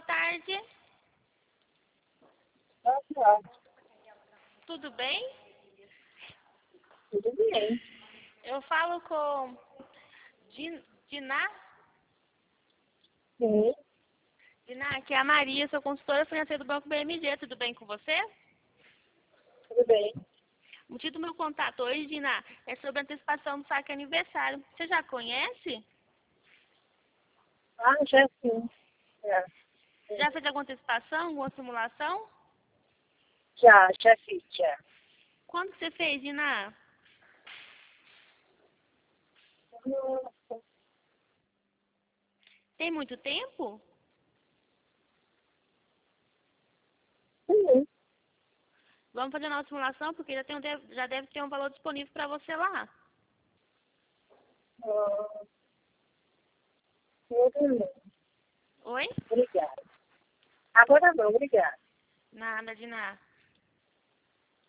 tarde. Boa tarde. Tudo bem? Tudo bem. Eu falo com Diná. Sim, Diná, aqui é a Maria, sou consultora financeira do Banco BMG. Tudo bem com você? tudo bem. O motivo do meu contato hoje, Diná, é sobre a antecipação do saque aniversário. Você já conhece? Ah, já sim. Já, Já fez alguma antecipação, alguma simulação? já fiz, já. Quando que você fez, Diná? Tem muito tempo? Sim. Vamos fazer uma simulação, porque já deve ter um valor disponível para você lá. Tudo bem. Oi? Obrigada. Agora não, obrigada. Nada, Diná.